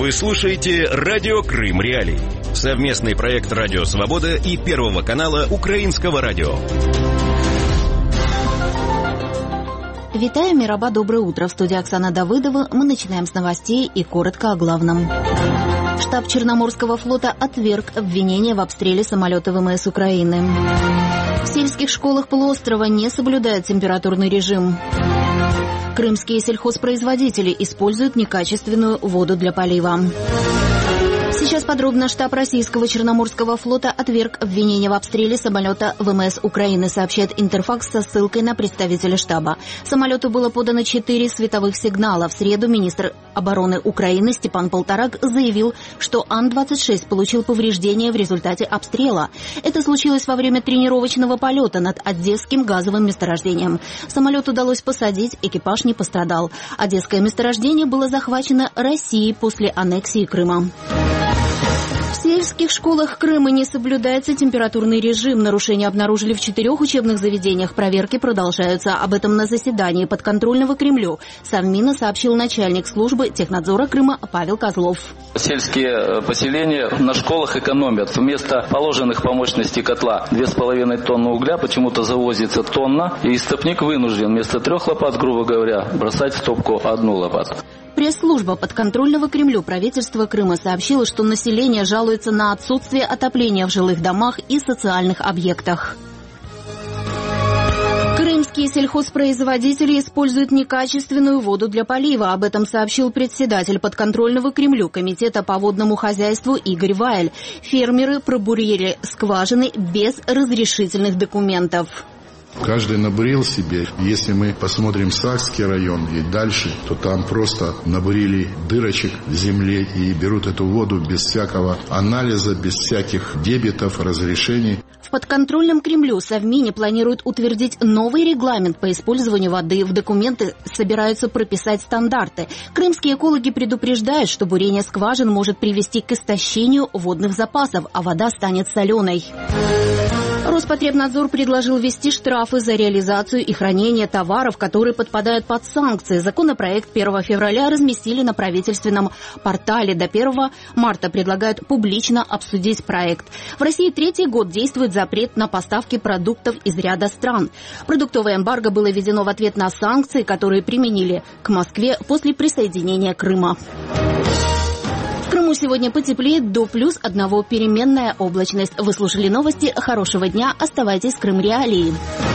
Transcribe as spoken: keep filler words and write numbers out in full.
Вы слушаете «Радио Крым Реалии». Совместный проект «Радио Свобода» и Первого канала Украинского радио. Витаю, Мираба, доброе утро. В студии Оксана Давыдова. Мы начинаем с новостей и коротко о главном. Штаб Черноморского флота отверг обвинения в обстреле самолета ВМС Украины. В сельских школах полуострова не соблюдают температурный режим. Крымские сельхозпроизводители используют некачественную воду для полива. Сейчас подробно. Штаб российского Черноморского флота отверг обвинения в обстреле самолета ВМС Украины, сообщает Интерфакс со ссылкой на представителя штаба. Самолету было подано четыре световых сигнала. В среду министр обороны Украины Степан Полторак заявил, что Ан двадцать шесть получил повреждения в результате обстрела. Это случилось во время тренировочного полета над Одесским газовым месторождением. Самолет удалось посадить, экипаж не пострадал. Одесское месторождение было захвачено Россией после аннексии Крыма. В сельских школах Крыма не соблюдается температурный режим. Нарушения обнаружили в четырех учебных заведениях. Проверки продолжаются. Об этом на заседании подконтрольного Кремлю Совмина сообщил начальник службы технадзора Крыма Павел Козлов. Сельские поселения на школах экономят. Вместо положенных по мощности котла две с половиной тонны угля почему-то завозится тонна. И истопник вынужден вместо трех лопат, грубо говоря, бросать в топку одну лопату. Пресс-служба подконтрольного Кремлю правительства Крыма сообщила, что население жалуется на отсутствие отопления в жилых домах и социальных объектах. Крымские сельхозпроизводители используют некачественную воду для полива. Об этом сообщил председатель подконтрольного Кремлю Комитета по водному хозяйству Игорь Ваэль. Фермеры пробурили скважины без разрешительных документов. Каждый набурил себе. Если мы посмотрим Сакский район и дальше, то там просто набурили дырочек в земле и берут эту воду без всякого анализа, без всяких дебетов, разрешений. В подконтрольном Кремлю Совмине планируют утвердить новый регламент по использованию воды. В документы собираются прописать стандарты. Крымские экологи предупреждают, что бурение скважин может привести к истощению водных запасов, а вода станет соленой. Роспотребнадзор предложил ввести штрафы за реализацию и хранение товаров, которые подпадают под санкции. Законопроект первого февраля разместили на правительственном портале. До первого марта предлагают публично обсудить проект. В России третий год действует запрет на поставки продуктов из ряда стран. Продуктовое эмбарго было введено в ответ на санкции, которые применили к Москве после присоединения Крыма. В Крыму сегодня потеплеет до плюс одного, переменная облачность. Вы слушали новости. Хорошего дня. Оставайтесь с Крым Реалии.